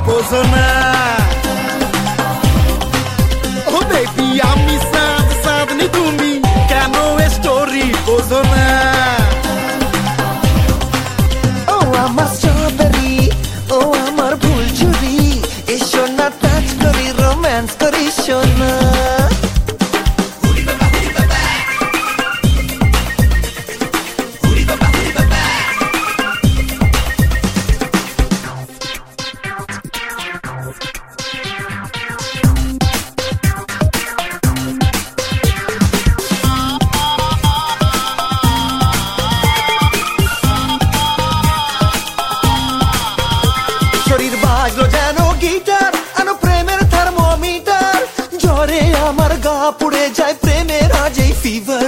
বোঝো না। ও বেবি আমি সাদ সাদনি তুমি কেন স্টোরি বোঝো না। ও আমার স্ট্রবেরি, ও আমার ফুলঝুরি, এসো না টাচ করি রোম্যান্স করি সোনা। শরীর বাজলো যেন গিটার, আনো প্রেমের থার্মোমিটার, জ্বরে আমার গা পুড়ে যায় প্রেমের আজ এই ফিভার।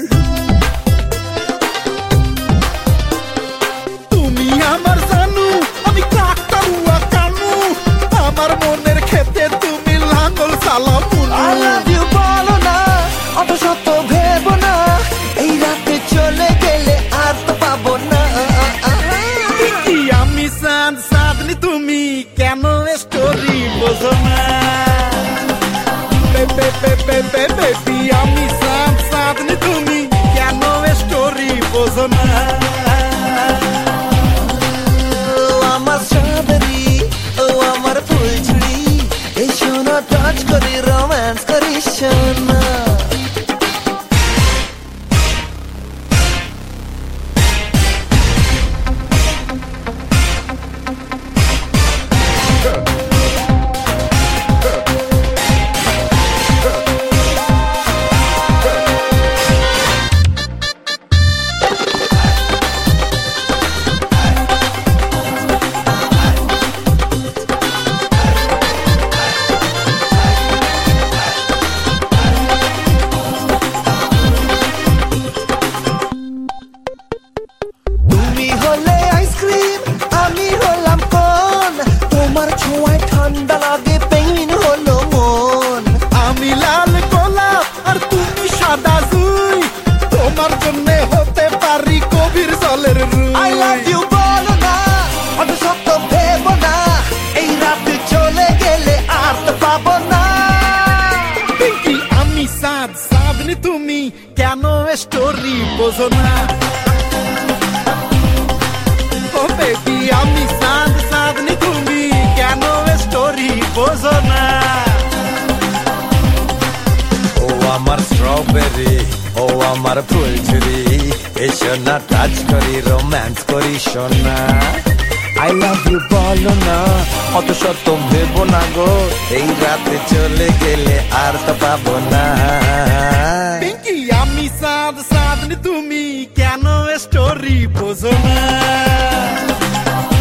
তুমি আমার জানু আমি কাকতারুয়া কানু, আমার মনের ক্ষেতে তুমি লাঙ্গল চালাও I love you বলো না, অত শত ভেবো না, এই রাতে চলে গেলে আর তো পাবো না। কি আমি সাদ সাদনি তুমি কেন স্টোরি বোঝো না। বেবি আমি সাদ সাদনি তুমি কেন স্টোরি বোঝো না। ও আমার স্ট্রবেরি, ও আমার ফুলঝুরি, এসো না টাচ করি রোম্যান্স করি সোনা। তুমি হলে আইসক্রিম, আমি হলাম কোন, তোমার ছোঁয়ায় ঠান্ডা লাগে পেইন হলো মন। আমি লাল গোলাপ আর তুমি সাদা জুই, তোমার জন্য হতে পারি কবির জলের রুই। I love you বলো না, অত শত ভেবো না, এই রাতে চলে গেলে আর তো পাবো না। পিঙ্কি আমি সাদ সাদনি তুমি কেন স্টোরি বোঝো না। ও বেবি আমি সাদ সাদনি তুমি কেন স্টোরি বোঝো না। ও আমার স্ট্রবেরি, ও আমার ফুলঝুরি, এসো না টাচ করি রোম্যান্স করি সোনা। আই লাভ ইউ বলো না, অত শত ভেবো না গো, এই রাতে চলে গেলে আর তো পাবো না। পিঙ্কি আমি সাদ সাদনি তুমি কেন স্টোরি বোঝো না।